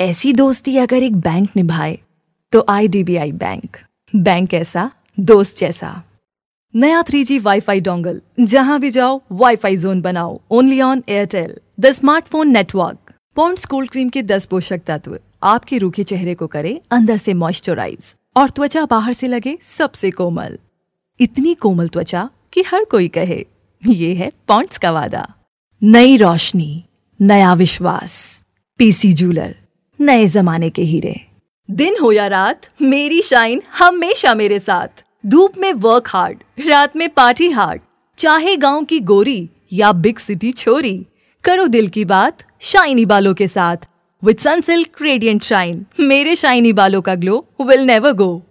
ऐसी दोस्ती अगर एक बैंक निभाए तो IDBI बैंक। बैंक ऐसा, दोस्त जैसा। नया 3G वाईफाई डोंगल, जहां भी जाओ वाईफाई जोन बनाओ। Only on Airtel the smartphone network. Pond's cold cream के 10 पोषक तत्व आपके रूखे चेहरे को करे अंदर से मॉइस्चराइज और त्वचा बाहर से लगे सबसे कोमल। इतनी कोमल त्वचा कि हर कोई कहे ये है पॉन्ड्स का वादा। नई रोशनी, नया विश्वास। PC जूलर, नए जमाने के हीरे। दिन हो या रात, मेरी शाइन हमेशा मेरे साथ। धूप में वर्क हार्ड, रात में पार्टी हार्ड। चाहे गांव की गोरी या बिग सिटी छोरी, करो दिल की बात शाइनी बालों के साथ। विद सनसिल्क रेडिएंट शाइन, मेरे शाइनी बालों का ग्लो विल नेवर गो।